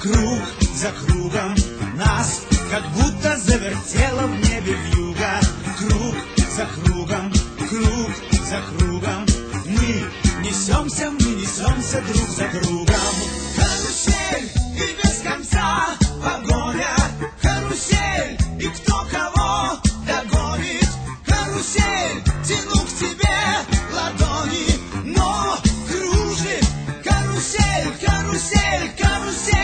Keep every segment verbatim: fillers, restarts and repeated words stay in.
Круг за кругом нас как будто завертело в небе вьюга. Круг за кругом, круг за кругом мы несемся, мы несемся друг за другом. Карусель и без конца погоня, карусель и кто кого догонит. Карусель, тяну к тебе ладони, но кружит карусель, карусель, карусель.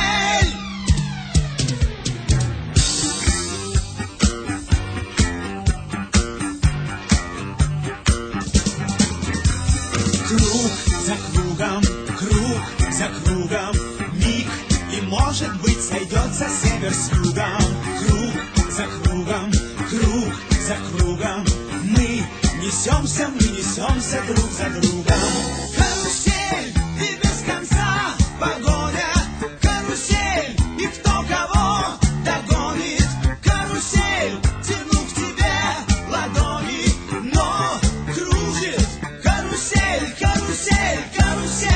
Круг за кругом, круг за кругом, миг, и, может быть, сойдется север с югом. Круг за кругом, круг за кругом мы несемся, мы несемся друг за другом. Карусель и без конца погоня, карусель и кто кого догонит. Карусель, тяну к тебе ладони, но кружит карусель, карусель, карусель.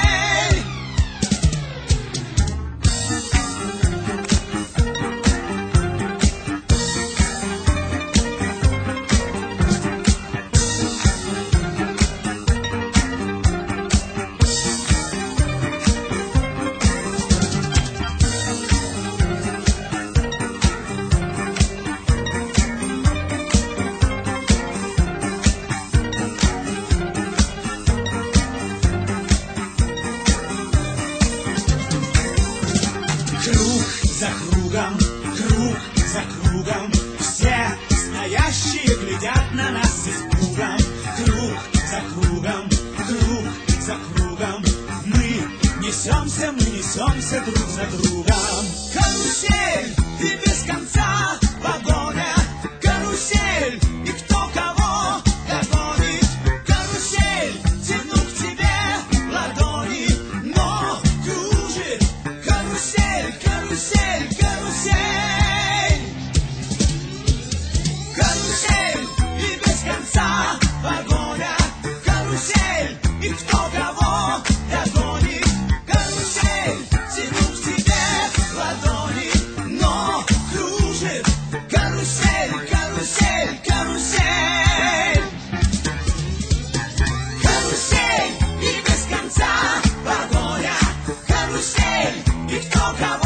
Круг за кругом, круг за кругом, все стоящие глядят на нас с испугом. Круг за кругом, круг за кругом мы несемся, мы несемся друг за другом. Карусель и без конца погоня, карусель и кто кого догонит. Карусель, тяну к тебе ладони, но кружит карусель, карусель, карусель. Карусель и без конца погоня, карусель и кто кого догонит. Карусель, тяну к тебе ладони, но кружит карусель, карусель, карусель. Карусель и без конца погоня, карусель и кто кого